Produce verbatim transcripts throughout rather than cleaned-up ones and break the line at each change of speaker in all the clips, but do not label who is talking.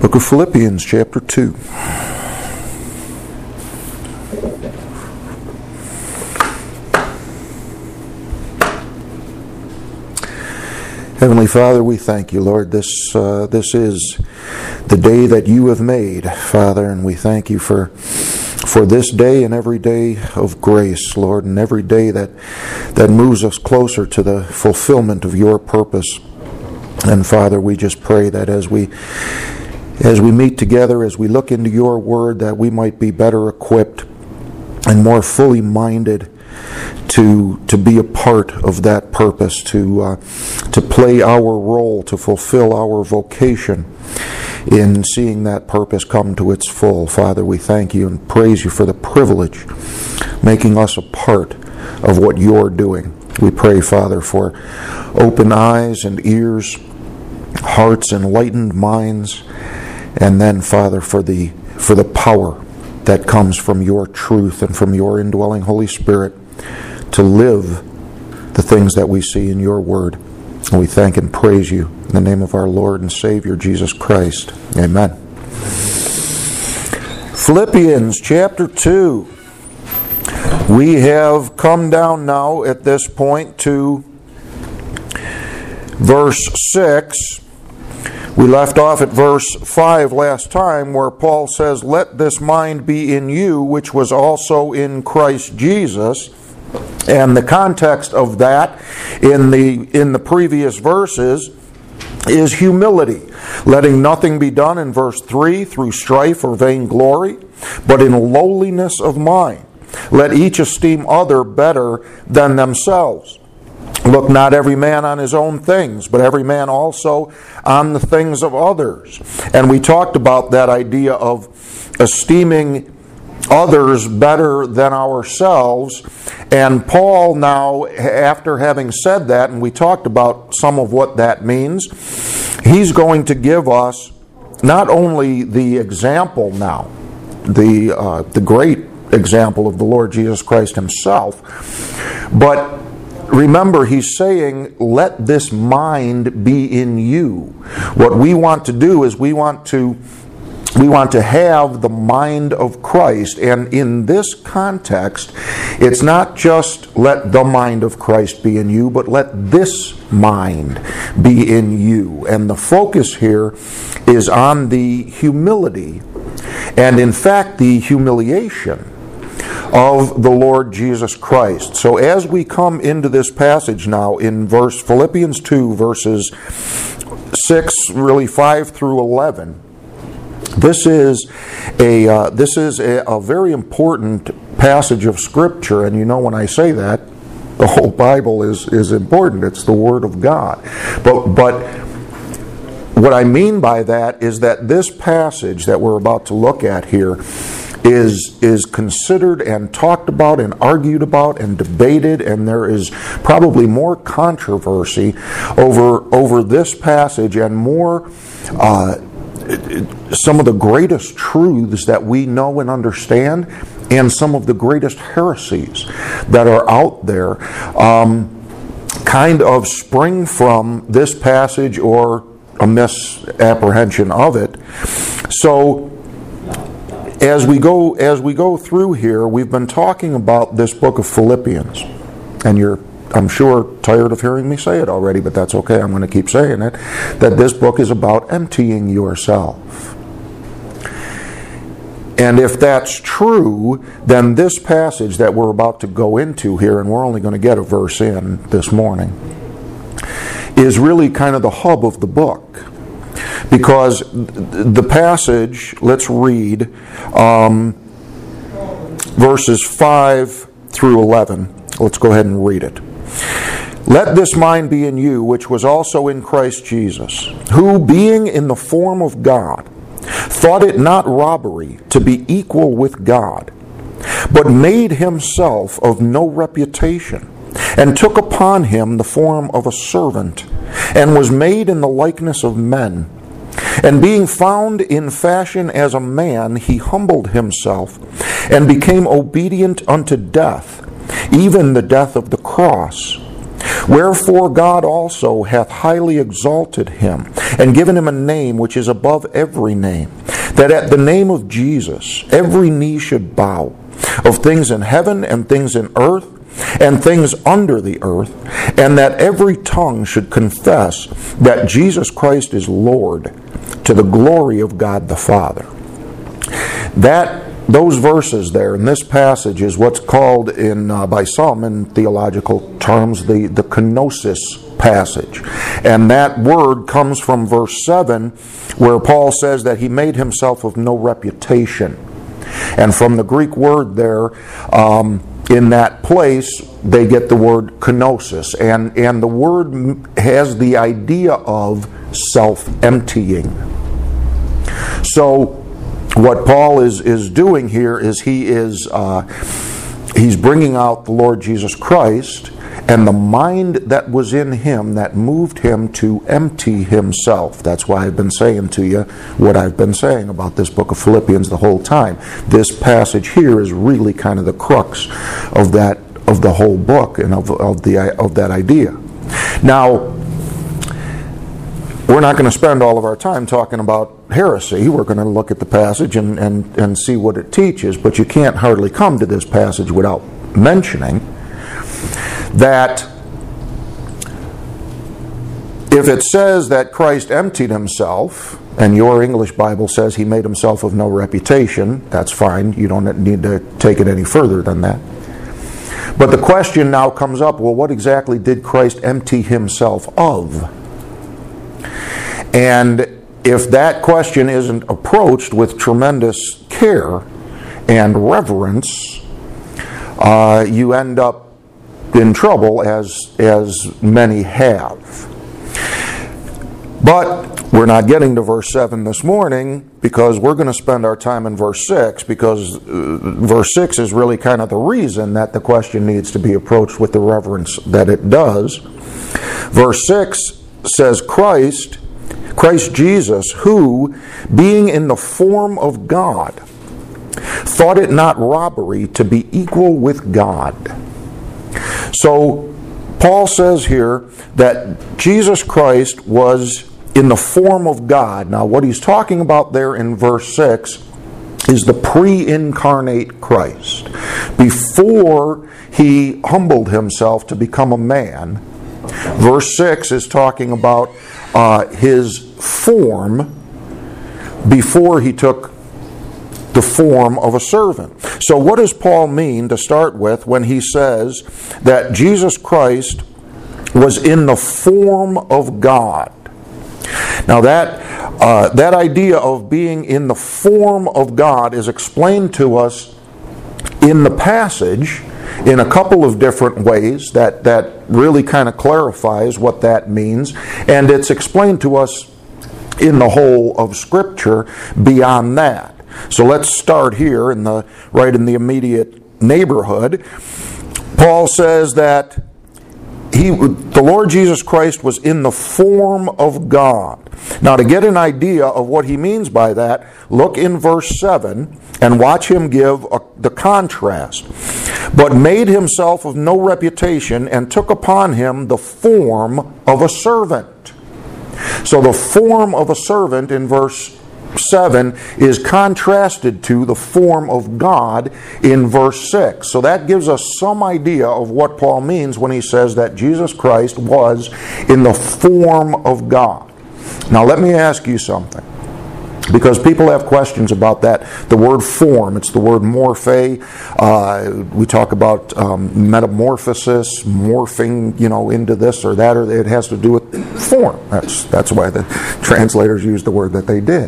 Book of Philippians, chapter two. Heavenly Father, we thank you, Lord. This uh, this is the day that you have made, Father, and we thank you for for this day and every day of grace, Lord, and every day that that moves us closer to the fulfillment of your purpose. And Father, we just pray that as we as we meet together, as we look into your word, that we might be better equipped and more fully minded to to be a part of that purpose, to uh, to play our role, to fulfill our vocation in seeing that purpose come to its full. Father, we thank you and praise you for the privilege making us a part of what you're doing. We pray, Father, for open eyes and ears, hearts, enlightened minds, and then, Father, for the for the power that comes from your truth and from your indwelling Holy Spirit to live the things that we see in your word. And we thank and praise you in the name of our Lord and Savior, Jesus Christ. Amen. Philippians chapter two. We have come down now at this point to verse six. We left off at verse five last time, where Paul says, "Let this mind be in you, which was also in Christ Jesus." And the context of that in the in the previous verses is humility, letting nothing be done in verse three through strife or vainglory, but in lowliness of mind. Let each esteem other better than themselves. Look not every man on his own things, but every man also on the things of others. And we talked about that idea of esteeming others better than ourselves. And Paul now, after having said that, and we talked about some of what that means, he's going to give us not only the example now, the uh, the great example of the Lord Jesus Christ himself, but remember, he's saying, let this mind be in you. What we want to do is we want to we want to have the mind of Christ. And in this context, it's not just let the mind of Christ be in you, but let this mind be in you. And the focus here is on the humility and, in fact, the humiliation of the Lord Jesus Christ. So as we come into this passage now in verse Philippians two, verses six, really five through eleven, this is a uh, this is a, a very important passage of Scripture. And you know, when I say that, the whole Bible is is important. It's the Word of God. But but what I mean by that is that this passage that we're about to look at here is is considered and talked about and argued about and debated, and there is probably more controversy over over this passage and more uh, some of the greatest truths that we know and understand, and some of the greatest heresies that are out there um, kind of spring from this passage or a misapprehension of it. So As we go as we go through here, we've been talking about this book of Philippians, and you're, I'm sure, tired of hearing me say it already, but that's okay. I'm going to keep saying it, that this book is about emptying yourself. And if that's true, then this passage that we're about to go into here, and we're only going to get a verse in this morning, is really kind of the hub of the book. Because the passage, let's read um, verses five through eleven. Let's go ahead and read it. Let this mind be in you, which was also in Christ Jesus, who, being in the form of God, thought it not robbery to be equal with God, but made himself of no reputation, and took upon him the form of a servant, and was made in the likeness of men. And being found in fashion as a man, he humbled himself, and became obedient unto death, even the death of the cross. Wherefore God also hath highly exalted him, and given him a name which is above every name, that at the name of Jesus every knee should bow, of things in heaven and things in earth, and things under the earth, and that every tongue should confess that Jesus Christ is Lord, to the glory of God the Father. That those verses there in this passage is what's called in uh, by some in theological terms the, the kenosis passage. And that word comes from verse seven, where Paul says that he made himself of no reputation. And from the Greek word there, um, in that place, they get the word kenosis. And, and the word has the idea of self-emptying. So what Paul is, is doing here is he is uh, he's bringing out the Lord Jesus Christ and the mind that was in him that moved him to empty himself. That's why I've been saying to you what I've been saying about this book of Philippians the whole time. This passage here is really kind of the crux of that of the whole book and of, of the of that idea. Now, we're not going to spend all of our time talking about heresy. We're going to look at the passage and, and, and see what it teaches, but you can't hardly come to this passage without mentioning that if it says that Christ emptied himself, and your English Bible says he made himself of no reputation, that's fine. You don't need to take it any further than that. But the question now comes up, well, what exactly did Christ empty himself of? And if that question isn't approached with tremendous care and reverence, uh, you end up in trouble, as, as many have. But we're not getting to verse seven this morning, because we're going to spend our time in verse six, because uh, verse six is really kind of the reason that the question needs to be approached with the reverence that it does. Verse six says, Christ, Christ Jesus, who, being in the form of God, thought it not robbery to be equal with God. So, Paul says here that Jesus Christ was in the form of God. Now, what he's talking about there in verse six is the pre-incarnate Christ. Before he humbled himself to become a man, verse six is talking about uh, his form before he took the form of a servant. So what does Paul mean, to start with, when he says that Jesus Christ was in the form of God? Now that uh, that idea of being in the form of God is explained to us in the passage in a couple of different ways that, that really kind of clarifies what that means, and it's explained to us in the whole of Scripture beyond that. So let's start here in the right in the immediate neighborhood. Paul says that he, the Lord Jesus Christ was in the form of God. Now, to get an idea of what he means by that, look in verse seven and watch him give a, the contrast. But made himself of no reputation, and took upon him the form of a servant. So the form of a servant in verse seven is contrasted to the form of God in verse six. So that gives us some idea of what Paul means when he says that Jesus Christ was in the form of God. Now let me ask you something, because people have questions about that. The word form, it's the word morphe. Uh, we talk about um, metamorphosis, morphing, you know, into this or that, or it has to do with form. That's that's why the translators used the word that they did.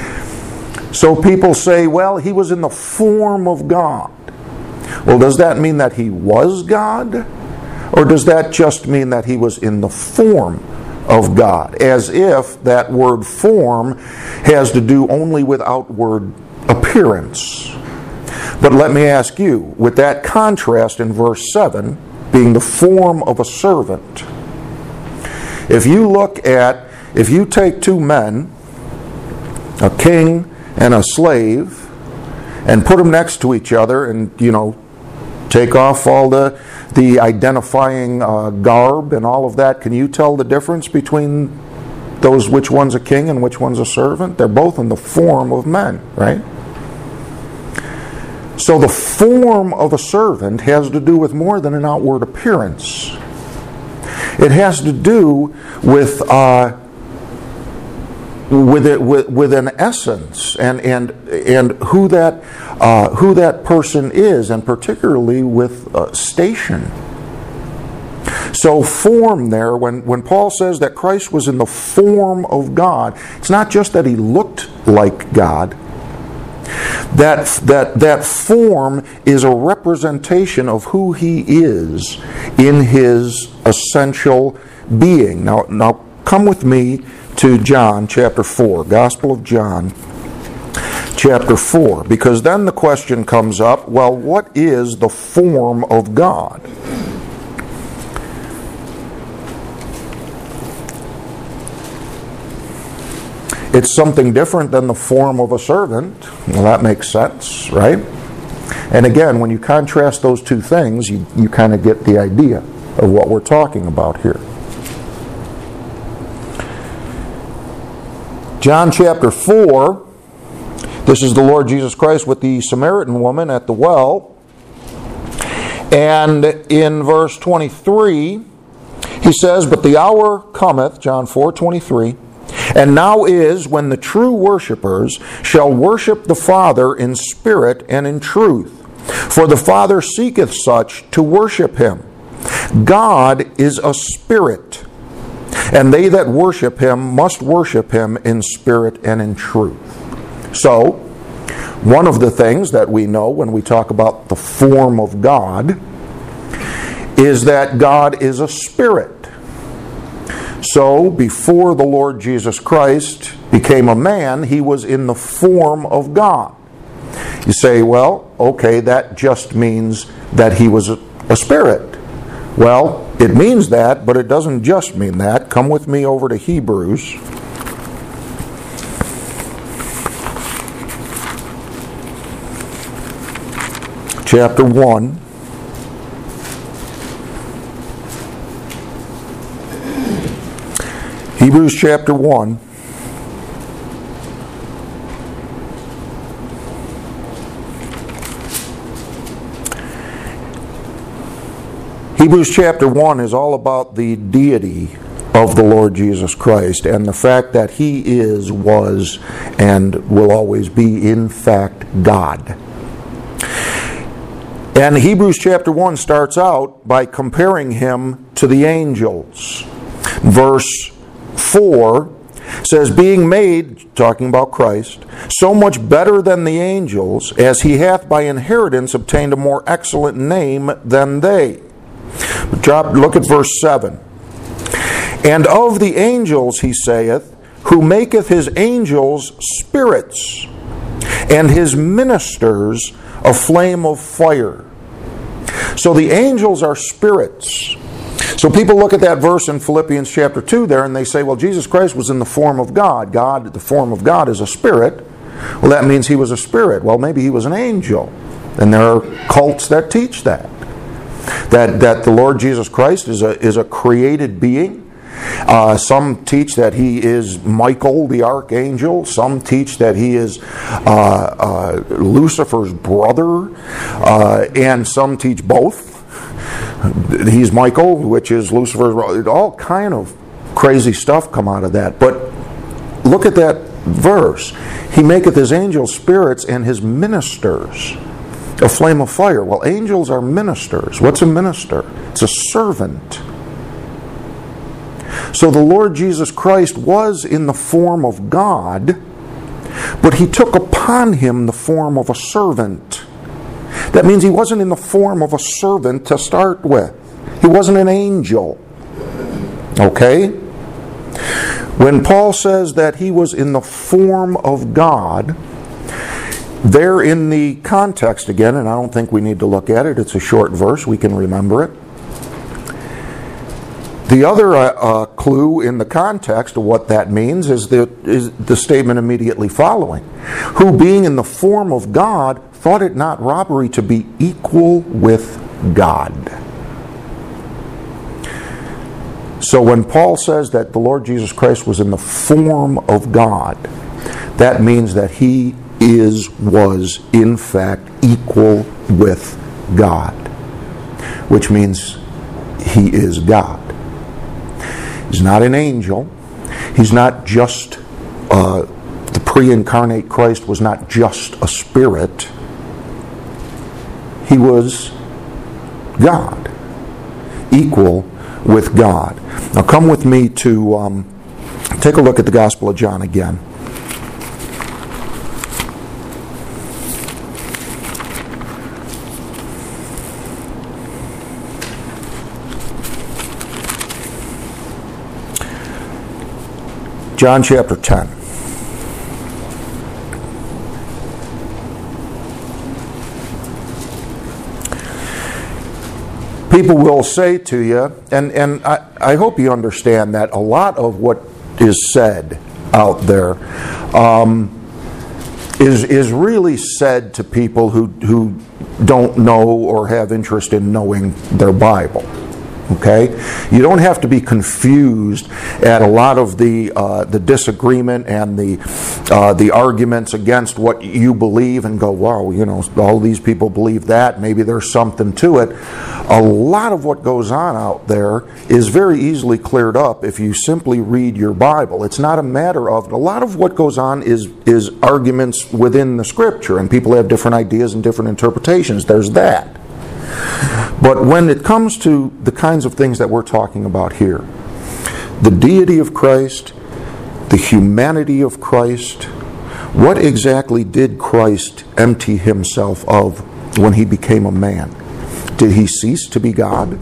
So people say, well, he was in the form of God. Well, does that mean that he was God? Or does that just mean that he was in the form of God? As if that word form has to do only with outward appearance. But let me ask you, with that contrast in verse seven, being the form of a servant, if you look at, if you take two men, a king and a slave, and put them next to each other and, you know, Take off all the, the identifying uh, garb and all of that. Can you tell the difference between those, which one's a king and which one's a servant? They're both in the form of men, right? So the form of a servant has to do with more than an outward appearance. It has to do with uh, with, it, with with an essence and and and who that uh, who that person is, and particularly with uh, station. So form there, when, when Paul says that Christ was in the form of God, it's not just that he looked like God. That, that, that form is a representation of who he is in his essential being. Now, now come with me to John chapter four, Gospel of John chapter four, because then the question comes up, well, what is the form of God? It's something different than the form of a servant. Well, that makes sense, right? And again, when you contrast those two things, you, you kind of get the idea of what we're talking about here. John chapter four, this is the Lord Jesus Christ with the Samaritan woman at the well. And in verse twenty-three, he says, "But the hour cometh," John four twenty-three, "and now is when the true worshipers shall worship the Father in spirit and in truth. For the Father seeketh such to worship him. God is a spirit, and they that worship him must worship him in spirit and in truth." So, one of the things that we know when we talk about the form of God is that God is a spirit. So, before the Lord Jesus Christ became a man, he was in the form of God. You say, well, okay, that just means that he was a spirit. Well, it means that, but it doesn't just mean that. Come with me over to Hebrews. Chapter one. Hebrews chapter one. Hebrews chapter one is all about the deity of the Lord Jesus Christ and the fact that he is, was, and will always be, in fact, God. And Hebrews chapter one starts out by comparing him to the angels. Verse four says, "Being made," talking about Christ, "so much better than the angels, as he hath by inheritance obtained a more excellent name than they." Drop, look at verse seven. "And of the angels, he saith, who maketh his angels spirits, and his ministers a flame of fire." So the angels are spirits. So people look at that verse in Philippians chapter two there and they say, well, Jesus Christ was in the form of God. God, the form of God is a spirit. Well, that means he was a spirit. Well, maybe he was an angel. And there are cults that teach that. That that the Lord Jesus Christ is a, is a created being. Uh, some teach that he is Michael the archangel. Some teach that he is uh, uh, Lucifer's brother. Uh, and some teach both. He's Michael, which is Lucifer's brother. All kind of crazy stuff come out of that. But look at that verse. "He maketh his angels spirits and his ministers a flame of fire." Well, angels are ministers. What's a minister? It's a servant. So the Lord Jesus Christ was in the form of God, but he took upon him the form of a servant. That means he wasn't in the form of a servant to start with. He wasn't an angel. Okay? When Paul says that he was in the form of God, there in the context again, and I don't think we need to look at it, it's a short verse, we can remember it. The other uh, uh, clue in the context of what that means is the, is the statement immediately following. Who, being in the form of God, thought it not robbery to be equal with God. So when Paul says that the Lord Jesus Christ was in the form of God, that means that he is, was, in fact, equal with God. Which means he is God. He's not an angel. He's not just, uh, the pre-incarnate Christ was not just a spirit. He was God. Equal with God. Now come with me to um, take a look at the Gospel of John again. John chapter ten. People will say to you, and, and I, I hope you understand that a lot of what is said out there um, is, is really said to people who, who don't know or have interest in knowing their Bible. Okay, you don't have to be confused at a lot of the uh, the disagreement and the uh, the arguments against what you believe and go, wow, you know, all these people believe that. Maybe there's something to it. A lot of what goes on out there is very easily cleared up if you simply read your Bible. It's not a matter of a lot of what goes on is is arguments within the Scripture, and people have different ideas and different interpretations. There's that. But when it comes to the kinds of things that we're talking about here, the deity of Christ, the humanity of Christ, what exactly did Christ empty himself of when he became a man? Did he cease to be God?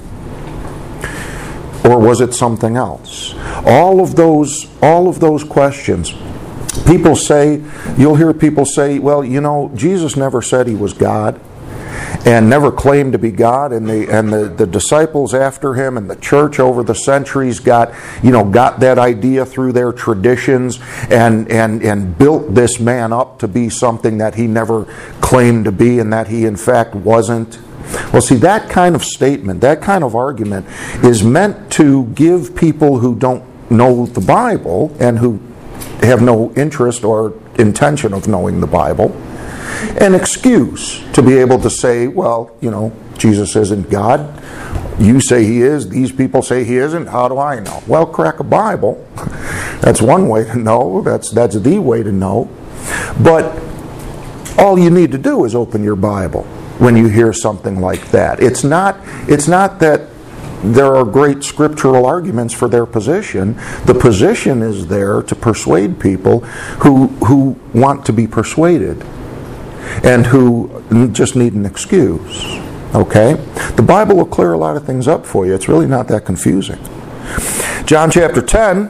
Or was it something else? All of those, all of those questions. People say, you'll hear people say, well, you know, Jesus never said he was God. And never claimed to be God, and the and the, the disciples after him and the church over the centuries got you know got that idea through their traditions and and and built this man up to be something that he never claimed to be and that he in fact wasn't. Well, see, that kind of statement, that kind of argument is meant to give people who don't know the Bible and who have no interest or intention of knowing the Bible an excuse to be able to say, well, you know, Jesus isn't God. You say he is. These people say he isn't. How do I know? Well, crack a Bible. That's one way to know. That's that's the way to know. But all you need to do is open your Bible when you hear something like that. It's not, it's not that there are great scriptural arguments for their position. The position is there to persuade people who who want to be persuaded and who just need an excuse. Okay? The Bible will clear a lot of things up for you. It's really not that confusing. John chapter ten,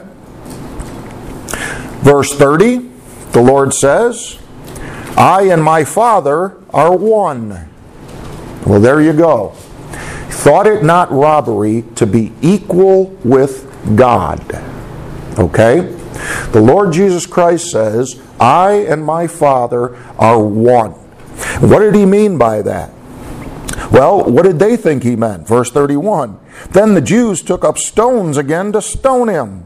verse thirty, the Lord says, I and my Father are one. Well, there you go. Thought it not robbery to be equal with God. Okay? The Lord Jesus Christ says, I and my Father are one. What did he mean by that? Well, what did they think he meant? Verse thirty-one. Then the Jews took up stones again to stone him.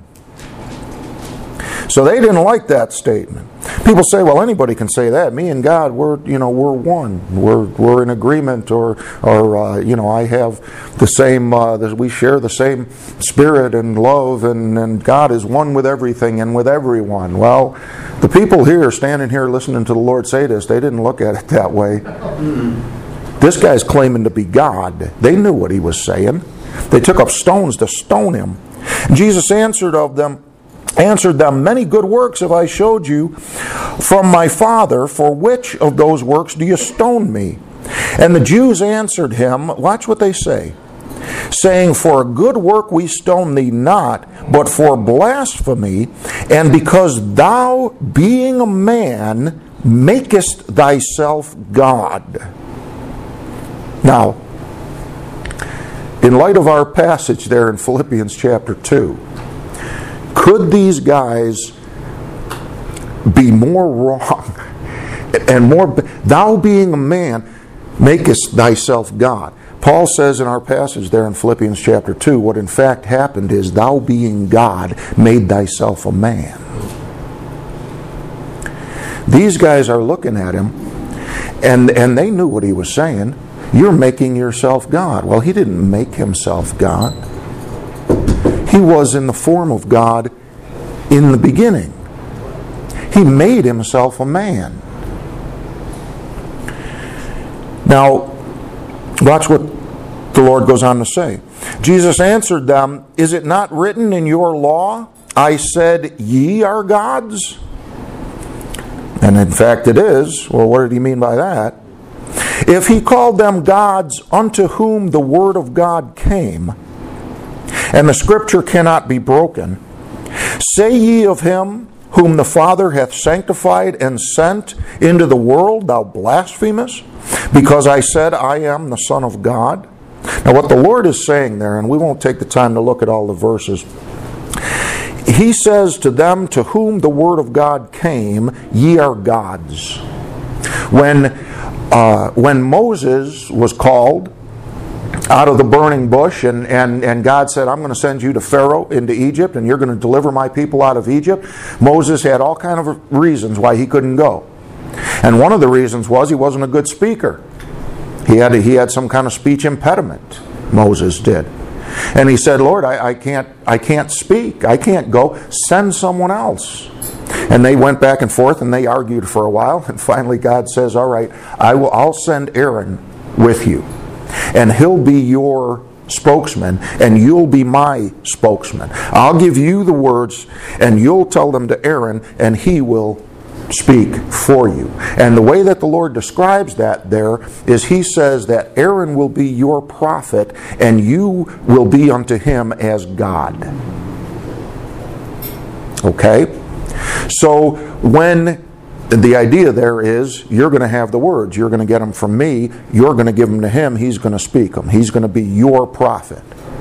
So they didn't like that statement. People say, well, anybody can say that. Me and God, we're, you know, we're one. We're we're in agreement, or or uh, you know, I have the same. Uh, we share the same spirit and love, and and God is one with everything and with everyone. Well, the people here standing here listening to the Lord say this, they didn't look at it that way. This guy's claiming to be God. They knew what he was saying. They took up stones to stone him. Jesus answered of them. Answered them, many good works have I showed you from my Father. For which of those works do you stone me? And the Jews answered him, watch what they say, saying, for a good work we stone thee not, but for blasphemy, and because thou, being a man, makest thyself God. Now, in light of our passage there in Philippians chapter two, could these guys be more wrong and more, thou being a man, makest thyself God? Paul says in our passage there in Philippians chapter two, what in fact happened is, thou being God made thyself a man. These guys are looking at him, and, and they knew what he was saying. You're making yourself God. Well, he didn't make himself God. He was in the form of God in the beginning. He made himself a man. Now, watch what the Lord goes on to say. Jesus answered them, is it not written in your law, I said, ye are gods? And in fact it is. Well, what did he mean by that? If he called them gods unto whom the word of God came, and the scripture cannot be broken, say ye of him whom the Father hath sanctified and sent into the world, thou blasphemest, because I said I am the Son of God? Now what the Lord is saying there, and we won't take the time to look at all the verses, he says to them to whom the word of God came, ye are gods. When, uh, when Moses was called out of the burning bush, and, and, and God said, I'm going to send you to Pharaoh into Egypt, and you're going to deliver my people out of Egypt, Moses had all kind of reasons why he couldn't go. And one of the reasons was he wasn't a good speaker. He had, he had some kind of speech impediment, Moses did. And he said, Lord, I, I can't I can't speak. I can't go. Send someone else. And they went back and forth, and they argued for a while. And finally God says, all right, I will, I'll send Aaron with you. And he'll be your spokesman, and you'll be my spokesman. I'll give you the words, and you'll tell them to Aaron, and he will speak for you. And the way that the Lord describes that there is he says that Aaron will be your prophet, and you will be unto him as God. Okay? So when the idea there is, you're going to have the words, you're going to get them from me, you're going to give them to him, he's going to speak them. He's going to be your prophet.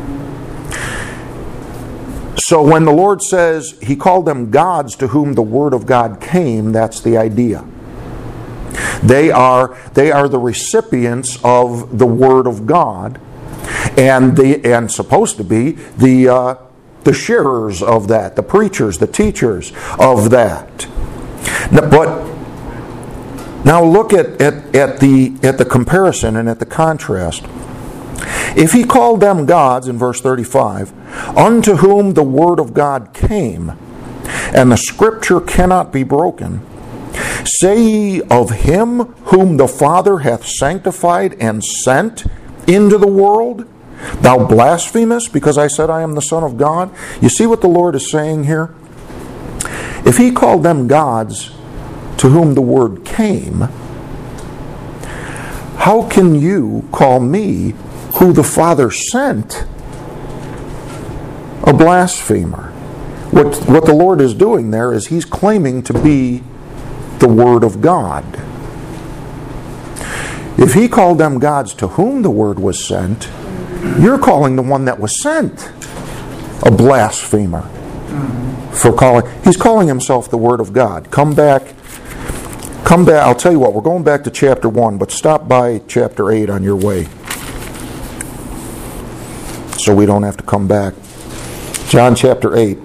So when the Lord says he called them gods to whom the word of God came, that's the idea. They are, they are the recipients of the word of God, and the and supposed to be the uh, the sharers of that, the preachers, the teachers of that. But now look at, at, at the at the comparison and at the contrast. If he called them gods, in verse thirty-five, unto whom the word of God came, and the scripture cannot be broken, say ye of him whom the Father hath sanctified and sent into the world, thou blasphemest, because I said I am the Son of God? You see what the Lord is saying here? If he called them gods to whom the word came, how can you call me, who the Father sent, a blasphemer? What, what the Lord is doing there is he's claiming to be the Word of God. If he called them gods to whom the Word was sent, you're calling the one that was sent a blasphemer. For calling, he's calling himself the Word of God. Come back, come back, I'll tell you what, we're going back to chapter one, but stop by chapter eight on your way, so we don't have to come back. John chapter eight.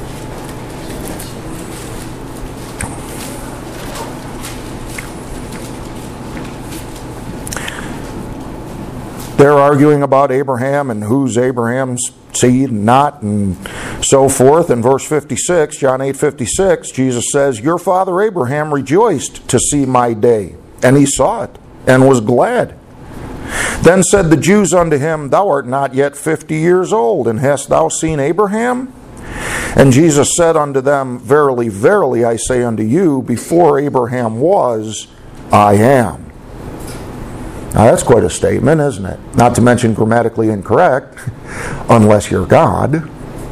They're arguing about Abraham and who's Abraham's seed and not, and so forth. In verse fifty-six, John eight fifty-six, Jesus says, your father Abraham rejoiced to see my day, and he saw it, and was glad. Then said the Jews unto him, thou art not yet fifty years old, and hast thou seen Abraham? And Jesus said unto them, verily, verily, I say unto you, before Abraham was, I am. Now that's quite a statement, isn't it? Not to mention grammatically incorrect, unless you're God.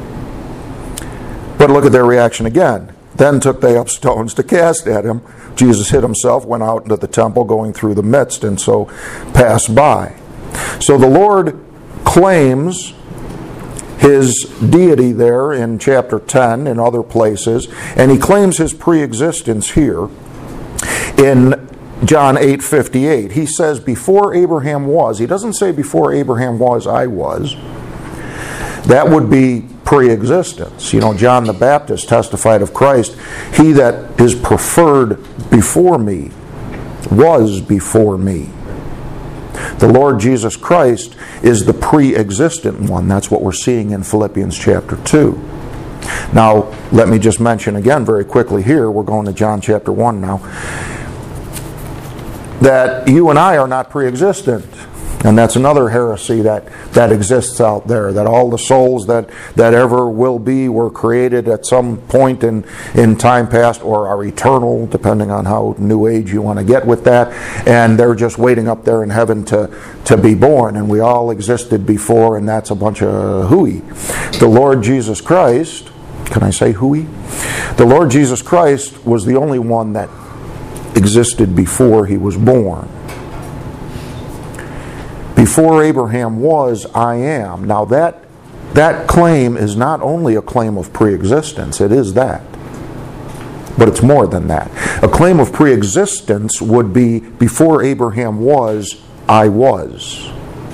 But look at their reaction again. Then took they up stones to cast at him. Jesus hid himself, went out into the temple, going through the midst, and so passed by. So the Lord claims his deity there in chapter ten and other places, and he claims his pre-existence here in John eight fifty-eight. He says, before Abraham was. He doesn't say before Abraham was, I was. That would be pre-existence. You know, John the Baptist testified of Christ, he that is preferred before me was before me. The Lord Jesus Christ is the pre-existent one. That's what we're seeing in Philippians chapter two. Now, let me just mention again very quickly here, we're going to John chapter one now, that you and I are not pre-existent. And that's another heresy that, that exists out there, that all the souls that, that ever will be were created at some point in, in time past, or are eternal, depending on how new age you want to get with that, and they're just waiting up there in heaven to, to be born, and we all existed before, and that's a bunch of hooey. The Lord Jesus Christ, can I say hooey? The Lord Jesus Christ was the only one that existed before he was born. Before Abraham was, I am. Now that that claim is not only a claim of pre-existence, it is that. But it's more than that. A claim of pre-existence would be, before Abraham was, I was.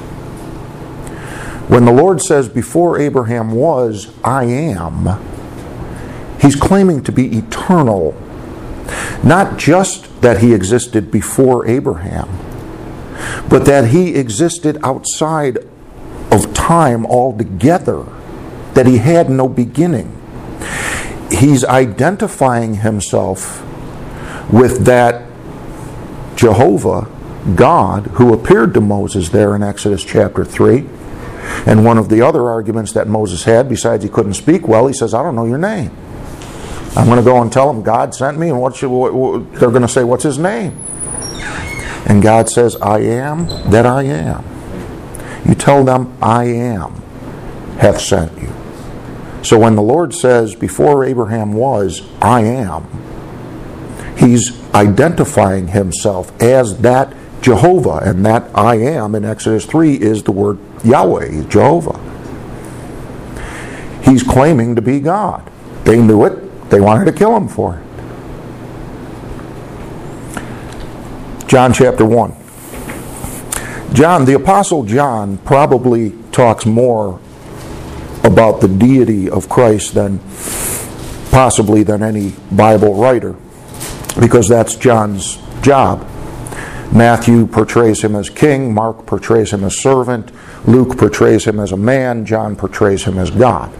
When the Lord says, before Abraham was, I am, he's claiming to be eternal. Not just that he existed before Abraham, but that he existed outside of time altogether, that he had no beginning. He's identifying himself with that Jehovah, God, who appeared to Moses there in Exodus chapter three. And one of the other arguments that Moses had, besides he couldn't speak well, he says, I don't know your name. I'm going to go and tell them God sent me, and what should, what, what, they're going to say, what's his name? And God says, I am that I am. You tell them, I am, hath sent you. So when the Lord says, before Abraham was, I am, he's identifying himself as that Jehovah. And that I am in Exodus three is the word Yahweh, Jehovah. He's claiming to be God. They knew it. They wanted to kill him for it. John chapter one. John, the Apostle John, probably talks more about the deity of Christ than possibly than any Bible writer, because that's John's job. Matthew portrays him as king, Mark portrays him as servant, Luke portrays him as a man, John portrays him as God.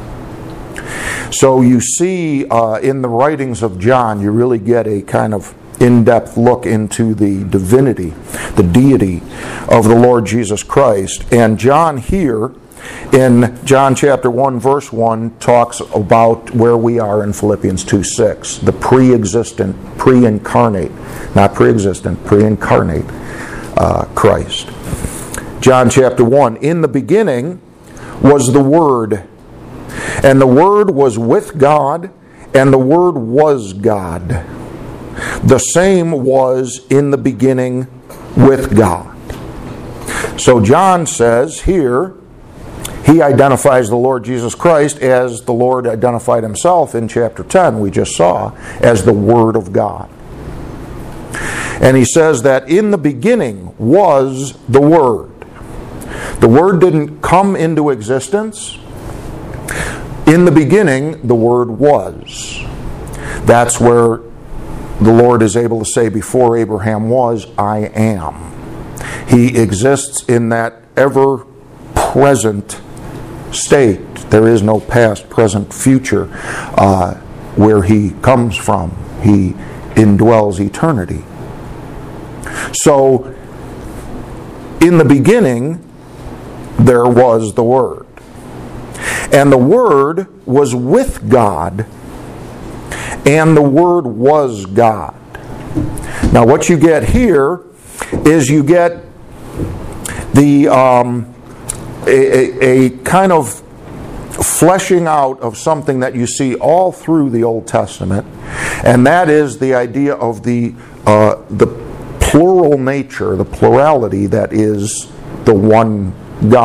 So you see uh, in the writings of John, you really get a kind of in-depth look into the divinity, the deity of the Lord Jesus Christ. And John here, in John chapter one, verse one, talks about where we are in Philippians two six, the pre-existent, pre-incarnate, not pre-existent, pre-incarnate uh, Christ. John chapter one, in the beginning was the Word, and the Word was with God, and the Word was God. The same was in the beginning with God. So John says here, he identifies the Lord Jesus Christ as the Lord identified himself in chapter ten, we just saw, as the Word of God. And he says that in the beginning was the Word. The Word didn't come into existence. In the beginning, the Word was. That's where the Lord is able to say, before Abraham was, I am. He exists in that ever-present state. There is no past, present, future uh, where he comes from. He indwells eternity. So, in the beginning, there was the Word. And the Word was with God, and the Word was God. Now what you get here is you get the um, a, a, a kind of fleshing out of something that you see all through the Old Testament, and that is the idea of the uh, the plural nature, the plurality that is the one God.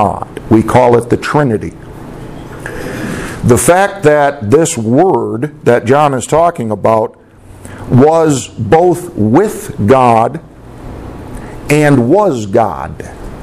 We call it the Trinity. The fact that this Word that John is talking about was both with God and was God.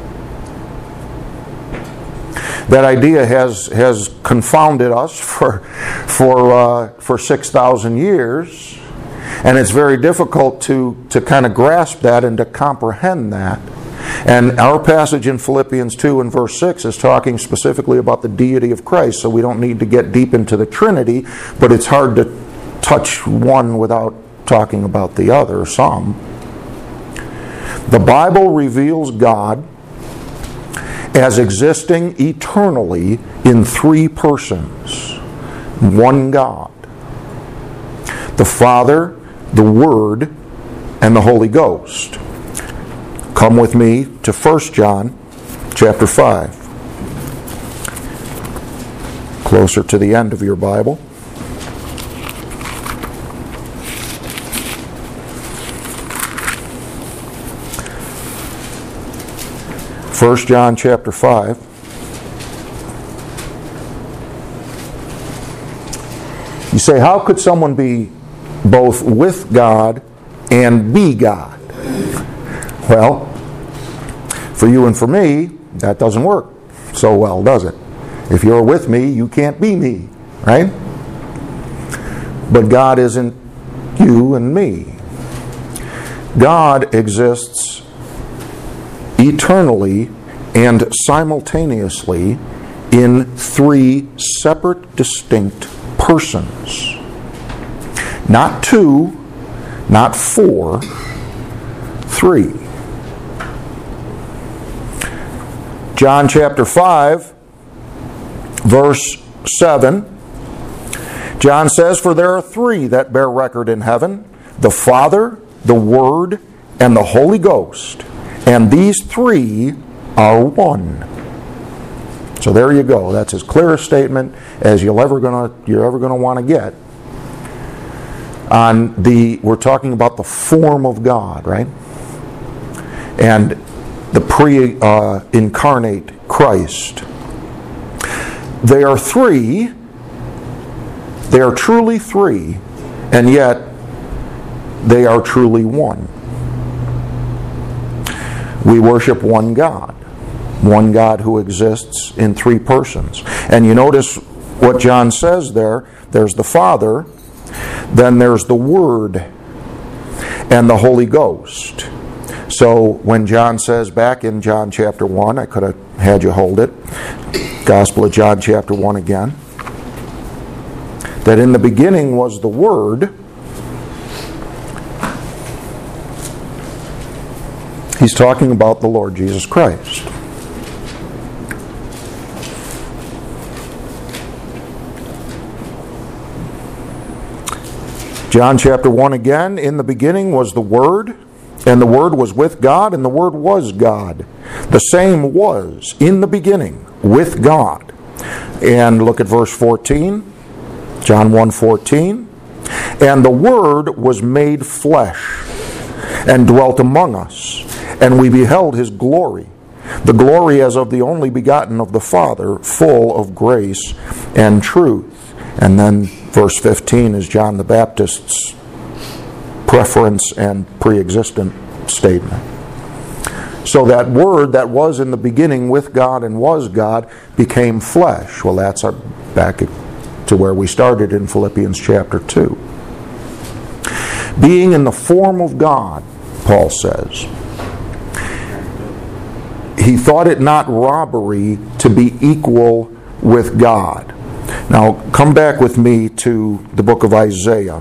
That idea has has confounded us for for uh, for six thousand years, and it's very difficult to to kind of grasp that and to comprehend that. And our passage in Philippians two and verse six is talking specifically about the deity of Christ, so we don't need to get deep into the Trinity, but it's hard to touch one without talking about the other some. The Bible reveals God as existing eternally in three persons. One God. The Father, the Word, and the Holy Ghost. Come with me to First John chapter five. Closer to the end of your Bible. First John chapter five. You say, how could someone be both with God and be God? Well, for you and for me, that doesn't work so well, does it? If you're with me, you can't be me, right? But God isn't you and me. God exists eternally and simultaneously in three separate, distinct persons. Not two, not four, three. John chapter five, verse seven. John says, for there are three that bear record in heaven, the Father, the Word, and the Holy Ghost. And these three are one. So there you go. That's as clear a statement as you'll ever gonna you're ever gonna want to get. On the we're talking about the form of God, right? And the pre-incarnate uh, Christ. They are three. They are truly three, and yet they are truly one. We worship one God. One God who exists in three persons. And you notice what John says there. There's the Father, then there's the Word, and the Holy Ghost. So when John says back in John chapter one, I could have had you hold it, Gospel of John chapter one again, that in the beginning was the Word. He's talking about the Lord Jesus Christ. John chapter one again, in the beginning was the Word, and the Word was with God, and the Word was God. The same was in the beginning with God. And look at verse fourteen, John one fourteen. And the Word was made flesh, and dwelt among us, and we beheld His glory, the glory as of the only begotten of the Father, full of grace and truth. And then verse fifteen is John the Baptist's preference and pre-existent statement. So that Word that was in the beginning with God and was God became flesh. Well, that's our, back to where we started in Philippians chapter two. Being in the form of God, Paul says, he thought it not robbery to be equal with God. Now, come back with me to the book of Isaiah.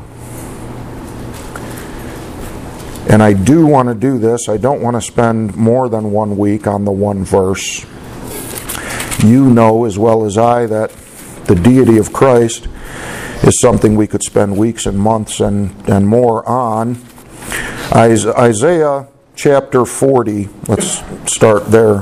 And I do want to do this. I don't want to spend more than one week on the one verse. You know as well as I that the deity of Christ is something we could spend weeks and months and, and more on. Isaiah chapter forty, let's start there.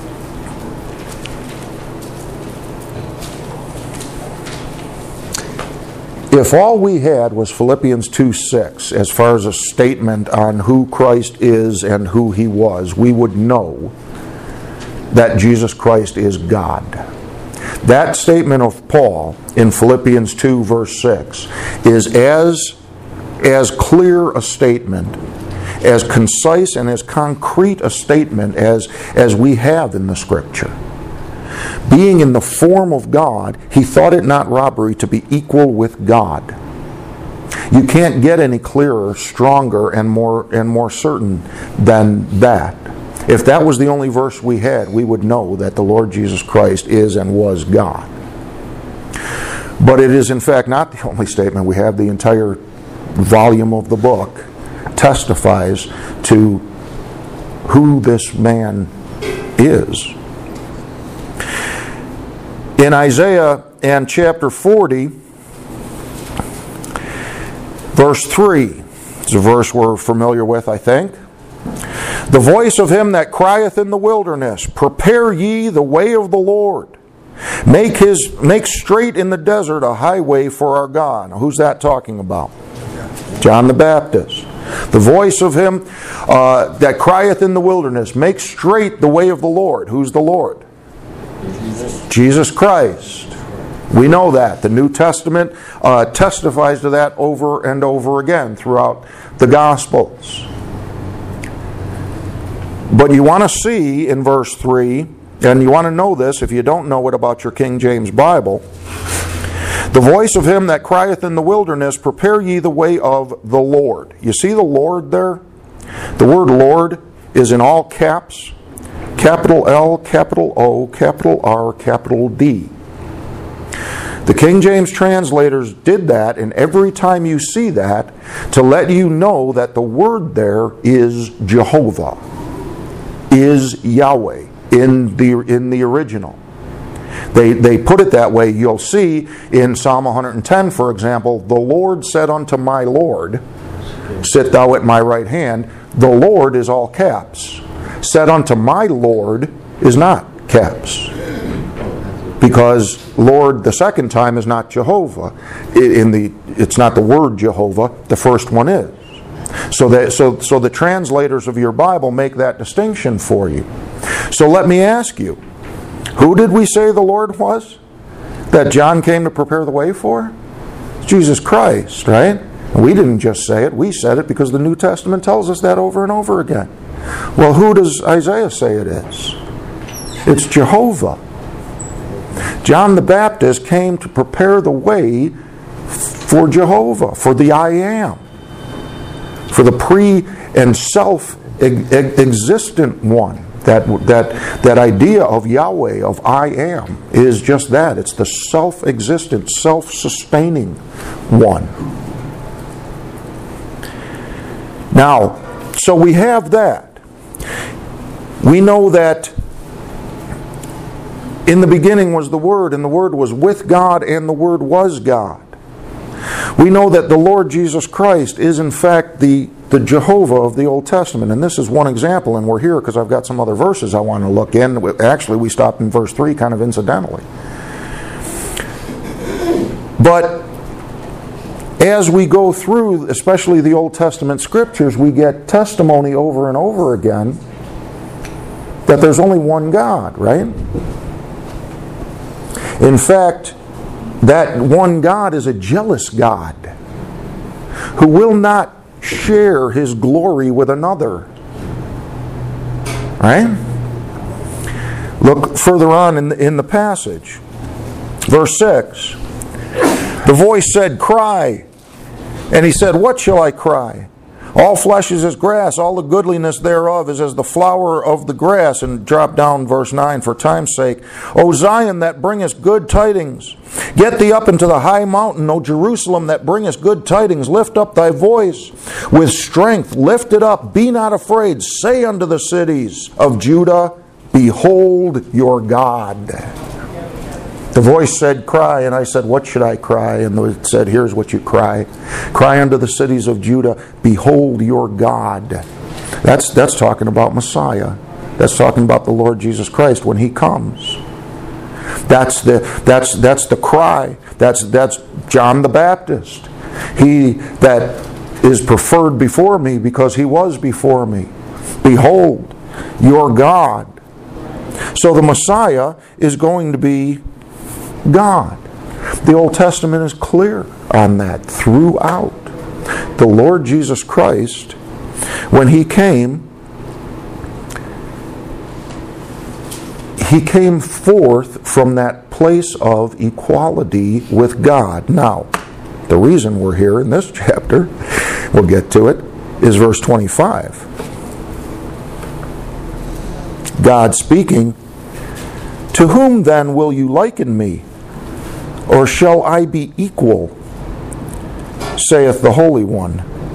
If all we had was Philippians two six as far as a statement on who Christ is and who He was, we would know that Jesus Christ is God. That statement of Paul in Philippians two verse six is as, as clear a statement, as concise and as concrete a statement as, as we have in the Scripture. Being in the form of God, he thought it not robbery to be equal with God. You can't get any clearer, stronger, and more and more certain than that. If that was the only verse we had, we would know that the Lord Jesus Christ is and was God. But it is in fact not the only statement we have. The entire volume of the book testifies to who this man is. In Isaiah and chapter forty, verse three, it's a verse we're familiar with, I think. The voice of him that crieth in the wilderness, prepare ye the way of the Lord. Make his make straight in the desert a highway for our God. Now, who's that talking about? John the Baptist. The voice of him uh, that crieth in the wilderness, make straight the way of the Lord. Who's the Lord? Jesus, Jesus Christ. We know that. The New Testament uh, testifies to that over and over again throughout the Gospels. But you want to see in verse three, and you want to know this if you don't know it about your King James Bible, the voice of him that crieth in the wilderness, prepare ye the way of the Lord. You see the Lord there? The word Lord is in all caps, capital L, capital O, capital R, capital D. The King James translators did that, and every time you see that, to let you know that the word there is Jehovah, is Yahweh in the in the original. They they put it that way. You'll see in Psalm one hundred ten, for example, the Lord said unto my Lord, sit thou at my right hand. The Lord is all caps. Said unto my Lord is not caps. Because Lord the second time is not Jehovah. In the it's not the word Jehovah. The first one is. So that so so the translators of your Bible make that distinction for you. So let me ask you, who did we say the Lord was that John came to prepare the way for? It's Jesus Christ, right? We didn't just say it, we said it because the New Testament tells us that over and over again. Well, who does Isaiah say it is? It's Jehovah. John the Baptist came to prepare the way for Jehovah, for the I Am, for the pre and self-existent one. That, that, that idea of Yahweh, of I Am, is just that. It's the self-existent, self-sustaining one. Now, so we have that. We know that in the beginning was the Word, and the Word was with God, and the Word was God. We know that the Lord Jesus Christ is in fact the, the Jehovah of the Old Testament. And this is one example, and we're here because I've got some other verses I want to look in. Actually, we stopped in verse three kind of incidentally. But as we go through, especially the Old Testament scriptures, we get testimony over and over again that there's only one God, right? In fact, that one God is a jealous God who will not share His glory with another. Right? Look further on in the, in the passage. Verse six. The voice said, cry. And he said, what shall I cry? All flesh is as grass, all the goodliness thereof is as the flower of the grass. And drop down verse nine for time's sake. O Zion, that bringest good tidings, get thee up into the high mountain. O Jerusalem, that bringest good tidings, lift up thy voice with strength, lift it up, be not afraid. Say unto the cities of Judah, behold your God. The voice said, cry, and I said, what should I cry? And it said, here's what you cry. Cry unto the cities of Judah, behold your God. That's, that's talking about Messiah. That's talking about the Lord Jesus Christ when He comes. That's the, that's, that's the cry. That's, that's John the Baptist. He that is preferred before me because he was before me. Behold your God. So the Messiah is going to be God. The Old Testament is clear on that throughout. The Lord Jesus Christ, when He came, He came forth from that place of equality with God. Now, the reason we're here in this chapter, we'll get to it, is verse twenty-five. God speaking, "To whom then will you liken me? Or shall I be equal, saith the Holy One?"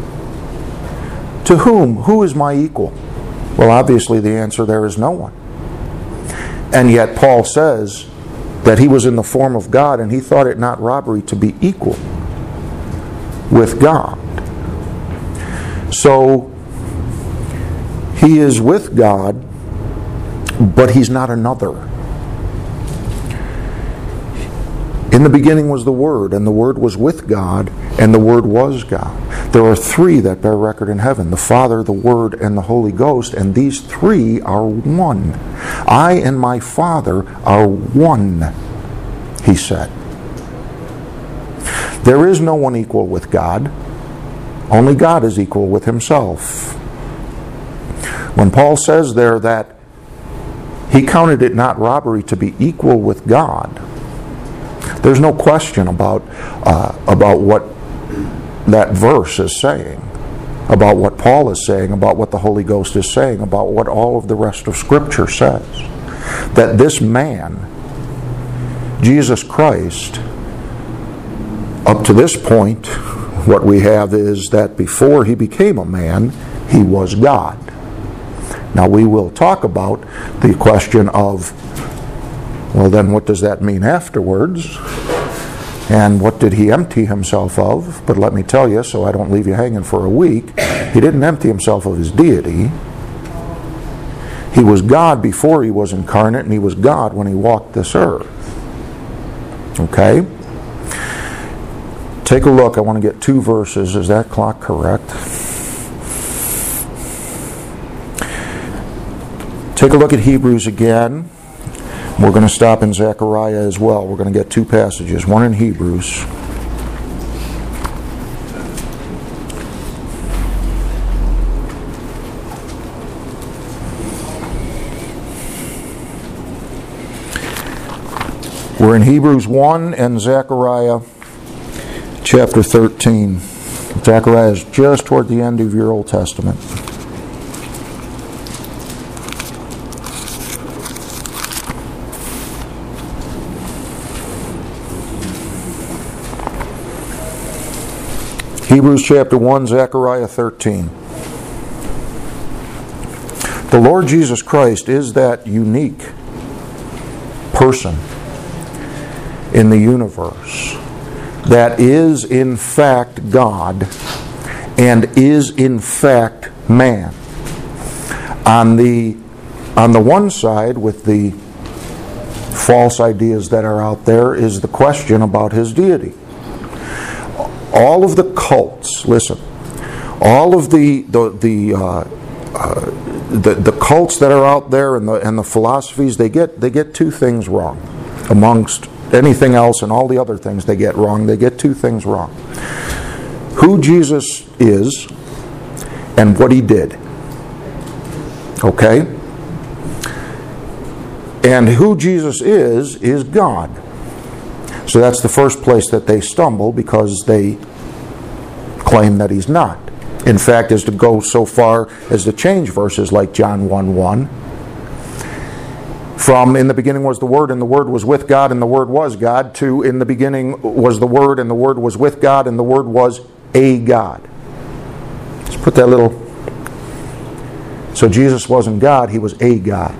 To whom? Who is my equal? Well, obviously the answer there is no one. And yet Paul says that he was in the form of God and he thought it not robbery to be equal with God. So he is with God, but he's not another. In the beginning was the Word, and the Word was with God, and the Word was God. There are three that bear record in heaven: the Father, the Word, and the Holy Ghost, and these three are one. I and my Father are one, he said. There is no one equal with God. Only God is equal with himself. When Paul says there that he counted it not robbery to be equal with God, there's no question about uh, about what that verse is saying, about what Paul is saying, about what the Holy Ghost is saying, about what all of the rest of Scripture says. That this man, Jesus Christ, up to this point, what we have is that before he became a man, he was God. Now we will talk about the question of, well, then what does that mean afterwards? And what did he empty himself of? But let me tell you, so I don't leave you hanging for a week, he didn't empty himself of his deity. He was God before he was incarnate, and he was God when he walked this earth. Okay? Take a look. I want to get two verses. Is that clock correct? Take a look at Hebrews again. We're going to stop in Zechariah as well. We're going to get two passages, one in Hebrews. We're in Hebrews one and Zechariah chapter thirteen. Zechariah is just toward the end of your Old Testament. Hebrews chapter one, Zechariah thirteen. The Lord Jesus Christ is that unique person in the universe that is in fact God and is in fact man. On the, on the one side, with the false ideas that are out there, is the question about his deity. All of the cults, listen, all of the the the, uh, uh, the the cults that are out there and the and the philosophies, they get they get two things wrong. Amongst anything else and all the other things they get wrong, they get two things wrong: who Jesus is and what he did. Okay? And who Jesus is is God. So that's the first place that they stumble, because they claim that he's not. In fact, as to go so far as to change verses like John one one. From "in the beginning was the Word, and the Word was with God, and the Word was God," to "in the beginning was the Word, and the Word was with God, and the Word was a God." Let's put that little... So Jesus wasn't God, he was a God.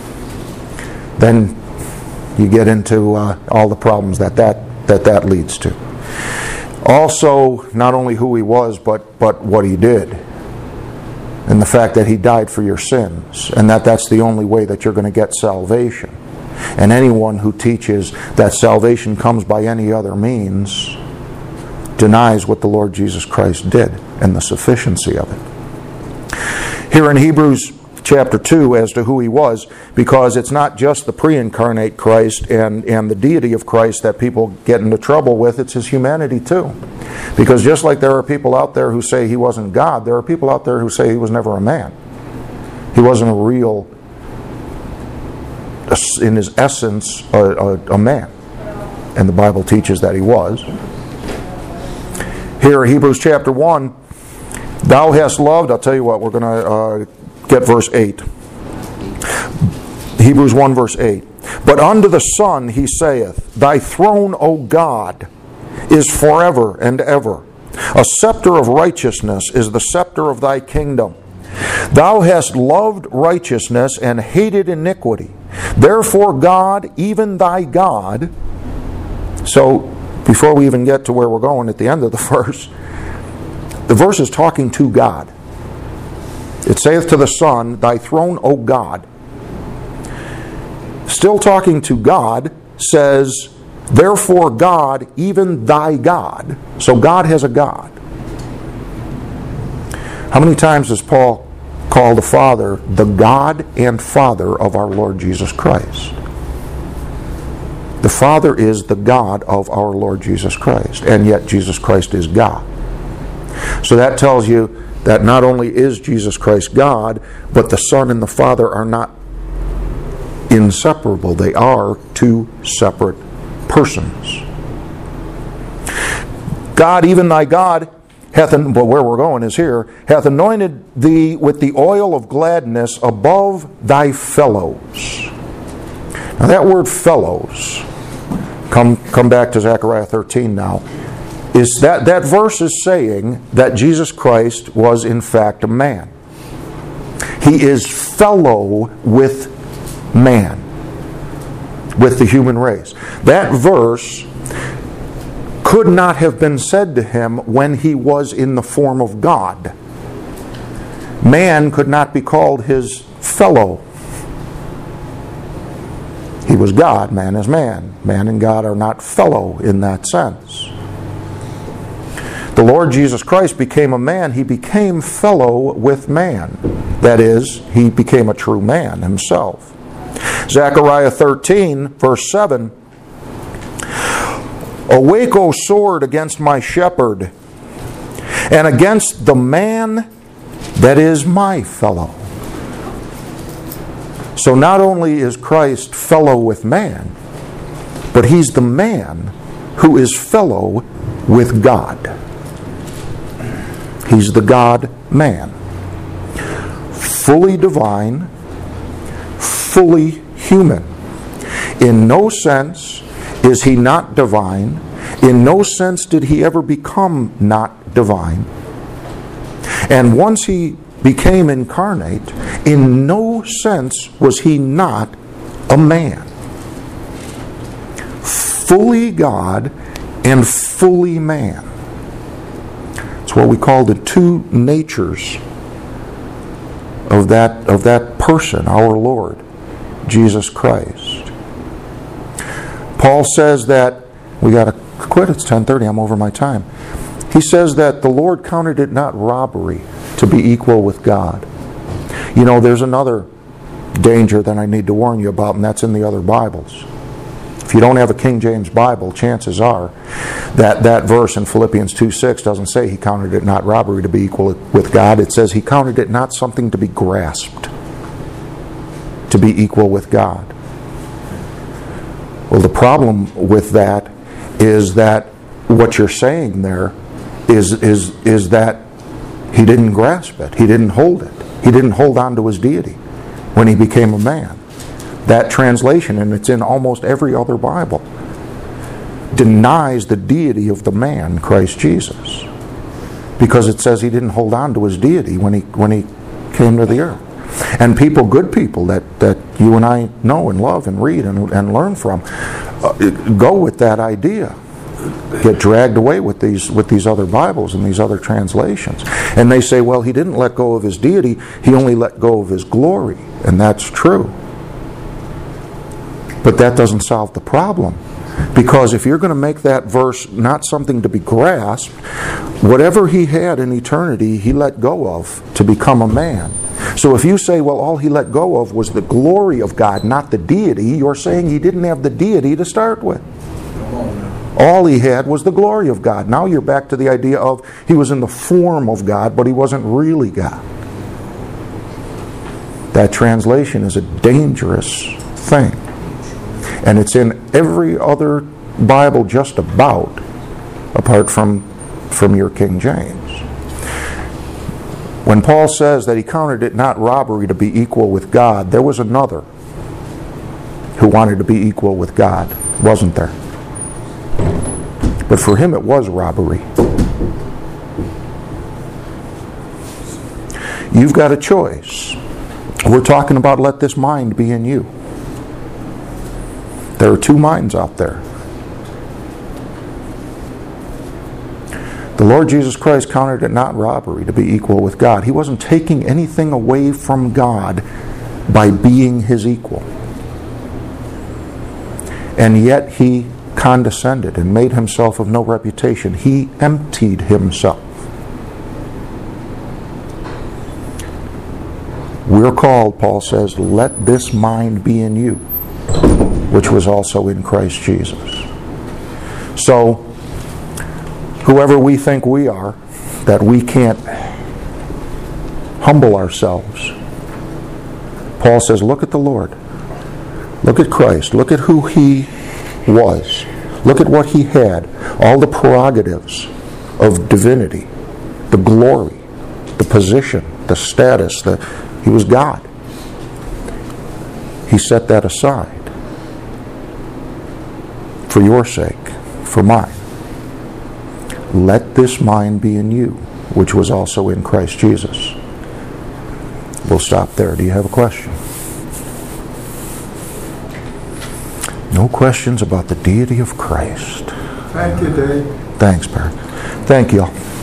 Then you get into uh, all the problems that that, that that leads to. Also, not only who he was, but, but what he did. And the fact that he died for your sins. And that that's the only way that you're going to get salvation. And anyone who teaches that salvation comes by any other means denies what the Lord Jesus Christ did and the sufficiency of it. Here in Hebrews chapter two as to who he was, because it's not just the pre-incarnate Christ and, and the deity of Christ that people get into trouble with, it's his humanity too. Because just like there are people out there who say he wasn't God, there are people out there who say he was never a man. He wasn't a real, in his essence, a, a, a man. And the Bible teaches that he was. Here, Hebrews chapter one, thou hast loved, I'll tell you what, we're going to uh, get verse eight. Hebrews one verse eight. But unto the Son he saith, Thy throne, O God, is forever and ever. A scepter of righteousness is the scepter of thy kingdom. Thou hast loved righteousness and hated iniquity. Therefore God, even thy God. So, before we even get to where we're going at the end of the verse, the verse is talking to God. It saith to the Son, Thy throne, O God. Still talking to God, says, Therefore God, even thy God. So God has a God. How many times does Paul call the Father the God and Father of our Lord Jesus Christ? The Father is the God of our Lord Jesus Christ, and yet Jesus Christ is God. So that tells you that not only is Jesus Christ God, but the Son and the Father are not inseparable. They are two separate persons. God, even thy God, hath, well, where we're going is here, hath anointed thee with the oil of gladness above thy fellows. Now that word fellows, come come back to Zechariah thirteen now, is that, that verse is saying that Jesus Christ was in fact a man. He is fellow with man, with the human race. That verse could not have been said to him when he was in the form of God. Man could not be called his fellow. He was God, man is man. Man and God are not fellow in that sense. The Lord Jesus Christ became a man. He became fellow with man. That is, he became a true man himself. Zechariah thirteen, verse seven, Awake, O sword, against my shepherd, and against the man that is my fellow. So not only is Christ fellow with man, but he's the man who is fellow with God. He's the God-man. Fully divine, fully human. In no sense is he not divine. In no sense did he ever become not divine. And once he became incarnate, in no sense was he not a man. Fully God and fully man. It's what we call the two natures of that, of that person, our Lord, Jesus Christ. Paul says that, we got to quit, it's ten thirty, I'm over my time. He says that the Lord counted it not robbery to be equal with God. You know, there's another danger that I need to warn you about, and that's in the other Bibles. If you don't have a King James Bible, chances are that that verse in Philippians two six doesn't say he counted it not robbery to be equal with God. It says he counted it not something to be grasped, to be equal with God. Well, the problem with that is that what you're saying there is, is, is that he didn't grasp it. He didn't hold it. He didn't hold on to his deity when he became a man. That translation, and it's in almost every other Bible, denies the deity of the man, Christ Jesus. Because it says he didn't hold on to his deity when he when he came to the earth. And people, good people that, that you and I know and love and read and, and learn from, uh, go with that idea. Get dragged away with these with these other Bibles and these other translations. And they say, well, he didn't let go of his deity, he only let go of his glory. And that's true. But that doesn't solve the problem. Because if you're going to make that verse not something to be grasped, whatever he had in eternity, he let go of to become a man. So if you say, well, all he let go of was the glory of God, not the deity, you're saying he didn't have the deity to start with. All he had was the glory of God. Now you're back to the idea of he was in the form of God, but he wasn't really God. That translation is a dangerous thing. And it's in every other Bible just about, apart from, from your King James. When Paul says that he counted it not robbery to be equal with God, there was another who wanted to be equal with God, wasn't there? But for him it was robbery. You've got a choice. We're talking about let this mind be in you. There are two minds out there. The Lord Jesus Christ counted it not robbery to be equal with God. He wasn't taking anything away from God by being his equal. And yet he condescended and made himself of no reputation. He emptied himself. We're called, Paul says, let this mind be in you, which was also in Christ Jesus. So, whoever we think we are, that we can't humble ourselves, Paul says, look at the Lord. Look at Christ. Look at who he was. Look at what he had. All the prerogatives of divinity, the glory, the position, the status, the, he was God. He set that aside for your sake, for mine. Let this mind be in you, which was also in Christ Jesus. We'll stop there. Do you have a question? No questions about the deity of Christ.
Thank you, Dave.
Thanks, Barry. Thank you all.